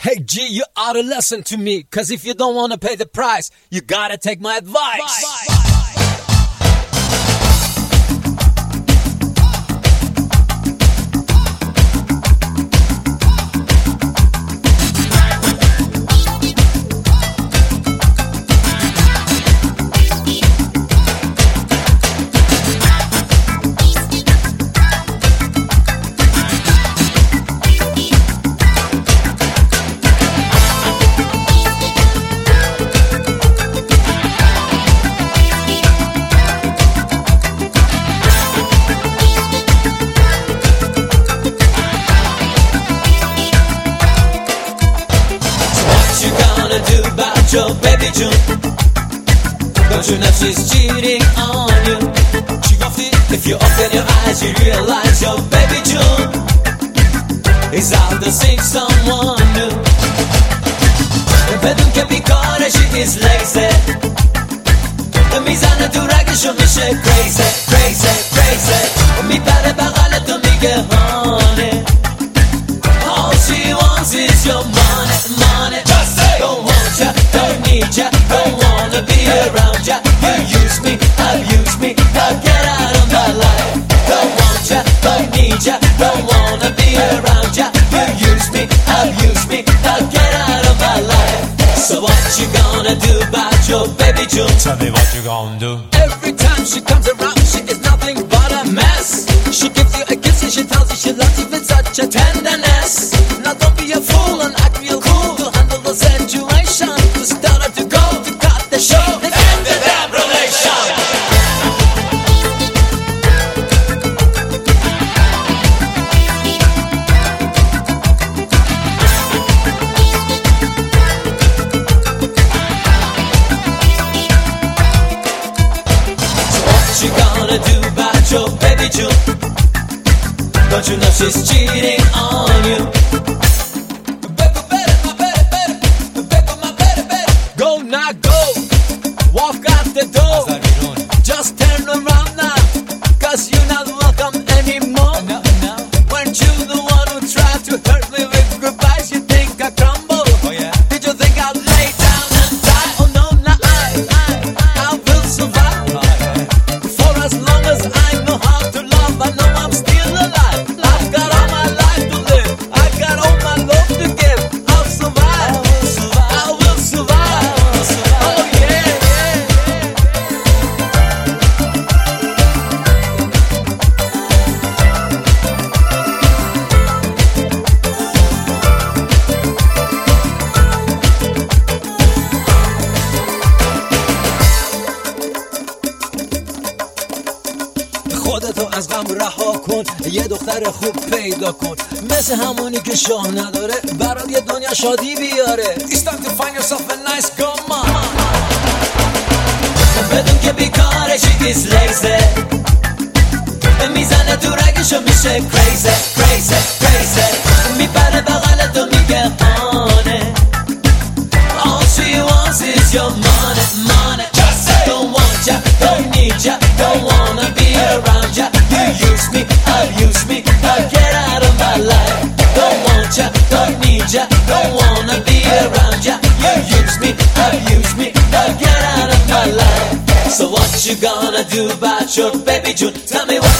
Hey G, you ought to listen to me, cause if you don't wanna pay the price, you gotta take my advice. Your baby June, don't you know she's cheating on you? She got it. If you open your eyes, you realize your baby June is out to seek someone new. بدون که بیکاره she is lazy. میزنه تو رگشو میشه crazy, crazy, crazy. میپره بغل تو میگه honey. All she wants is your money, money. Just say, don't want ya, don't need ya, don't wanna be around ya. You use me, abuse me, now get out of my life. Don't want ya, don't need ya, don't wanna be around ya. You use me, abuse me, now get out of my life. So what you gonna do about your baby June? Tell me what you gonna do. Every time she comes around, she is nothing but a mess. She gives you a kiss and she tells you she loves you with such a tenderness. Now don't be a fool and act real cool to handle the situation. To start her to go, to cut the show, and end the damn relation. You gonna do about your baby June? Don't you know she's cheating on you? Go now, go. Walk out the door. Just turn around now, cause you're not welcome anymore. Weren't you the one who tried to hurt me with goodbyes? You think I crumble? Oh yeah. Did you think I'd lay down and die? Oh no, now I will survive. For as long as I know how to love, I know I'm still alive. I've got all my life to live. I got all my love to give. I'll survive. I will survive. Oh yeah, yeah. خودتو از غم رها کن، یه دختر خوب پیدا کن، مثل همونی که شاه نداره، برات یه دنیا شادی بیاره. It's time to find yourself a nice girl, man. بدون که بیکاره she is lazy. میزنه تو رگشو میشه crazy, crazy, crazy. میپره بغل تو میگه honey. All she wants is your money, money. Just say, don't want ya, don't need ya, don't wanna be around ya. You use me, abuse me, now get out of my life. Don't want ya, don't need ya, don't wanna be around ya. You use me, abuse me, now get out of my life. So what you gonna do about your baby June? Tell me what